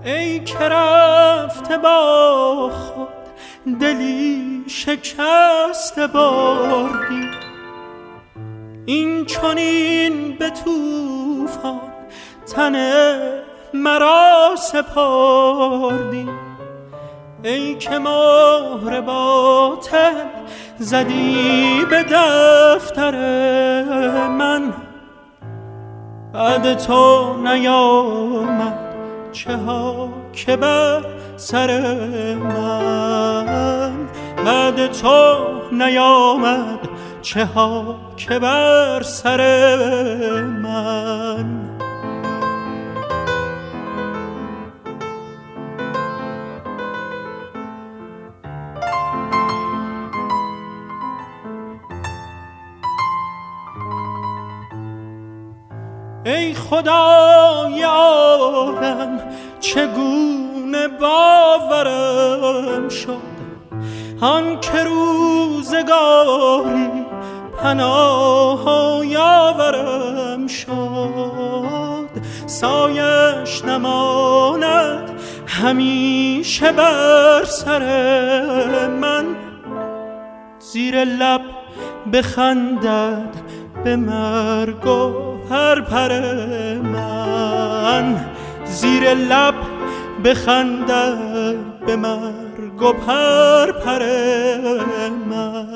ای که رفته با خود دلی شکسته بردی، این چنین به طوفان تن مرا سپردی. ای که مهر باطل زدی به دفتر من، بعد تو نیامد چه ها که بر سر من، بعد تو نیامد چه ها که بر سر من. ای خدای عالم چگونه باورم شد، آن که روزگاری پناه و یاورم شد. سایش نماند همیشه بر سر من، زیر لب بخندد به مرگ و پرپر من، زیر لب بخندد به مرگ و پرپر من.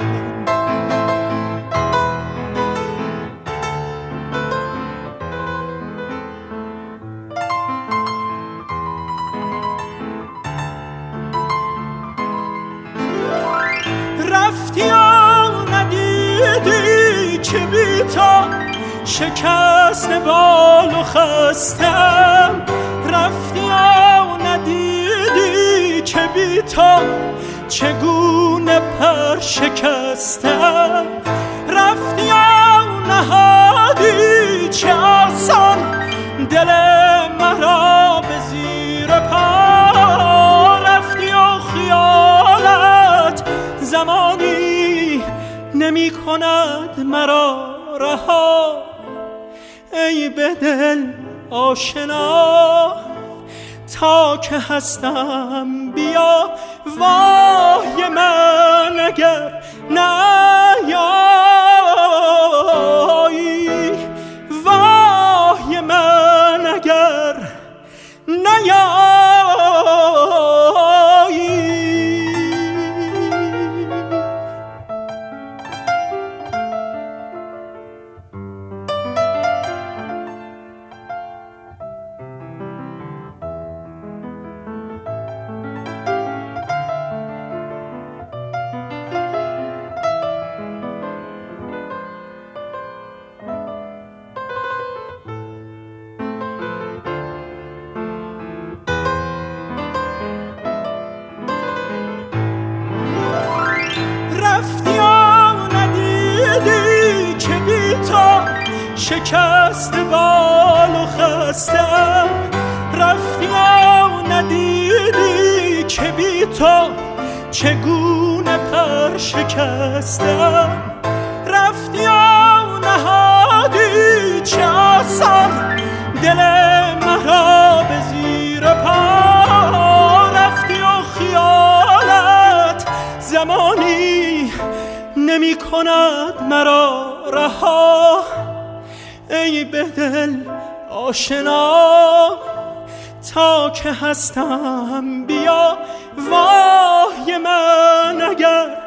رفتی و ندیدی که بی تو شکست بال و خستم، رفتی و ندیدی که بی تو چگونه پر شکستم، رفتی و نهادی چه آسان دل مرا به زیر پا، رفتی و خیالت زمانی نمی کند مرا رها. ای به دل آشنا تا که هستم بیا، وای من اگر نیایی، وای من اگر نیایی. شکست بال و خستم، رفتی و ندیدی که بی تو چگونه پر شکستم، رفتی و نهادی چه آسان دل مرا به زیر پا، رفتی و خیالت زمانی نمی کند مرا رها. ای به دل آشنا تا که هستم بیا، وای من اگر